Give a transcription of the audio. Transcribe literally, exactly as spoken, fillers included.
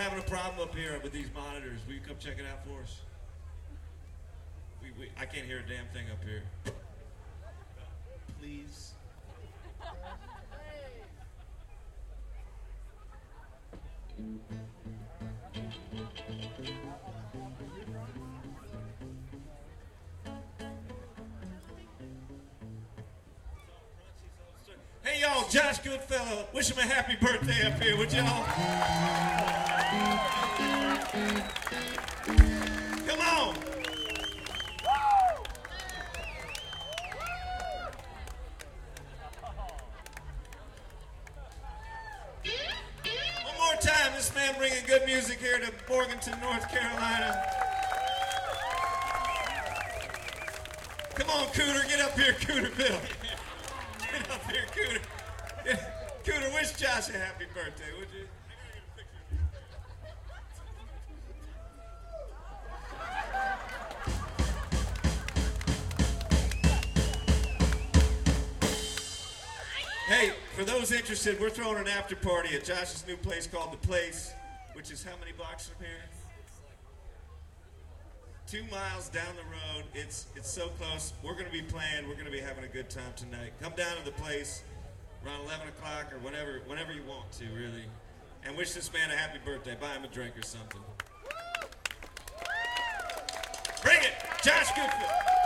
having a problem up here with these monitors. Will you come check it out for us? We, we, I can't hear a damn thing up here. Please. Hey y'all, Josh Goodfellow, wish him a happy birthday up here, would y'all? Come on! One more time, this man bringing good music here to Morganton, North Carolina. Come on, Cooter, get up here, Cooter Bill. Get up here, Cooter. Cooter, wish Josh a happy birthday, would you? Hey, for those interested, we're throwing an after party at Josh's new place called The Place, which is how many blocks from here? Two miles down the road. It's it's so close. We're going to be playing. We're going to be having a good time tonight. Come down to The Place around eleven o'clock or whenever, whenever you want to, really. And wish this man a happy birthday. Buy him a drink or something. Bring it! Josh Goodfellow.